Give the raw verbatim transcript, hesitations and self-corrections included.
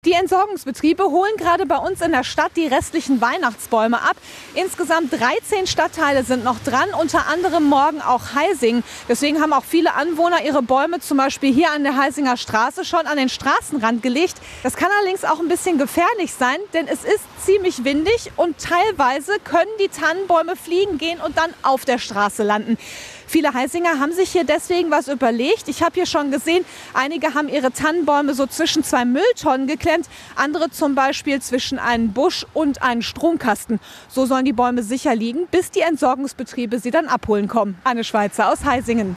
Die Entsorgungsbetriebe holen gerade bei uns in der Stadt die restlichen Weihnachtsbäume ab. Insgesamt dreizehn Stadtteile sind noch dran, unter anderem morgen auch Heising. Deswegen haben auch viele Anwohner ihre Bäume zum Beispiel hier an der Heisinger Straße schon an den Straßenrand gelegt. Das kann allerdings auch ein bisschen gefährlich sein, denn es ist ziemlich windig und teilweise können die Tannenbäume fliegen gehen und dann auf der Straße landen. Viele Heisinger haben sich hier deswegen was überlegt. Ich habe hier schon gesehen, einige haben ihre Tannenbäume so zwischen zwei Mülltonnen geklemmt, andere zum Beispiel zwischen einen Busch und einen Stromkasten. So sollen die Bäume sicher liegen, bis die Entsorgungsbetriebe sie dann abholen kommen. Anne Schweizer aus Heisingen.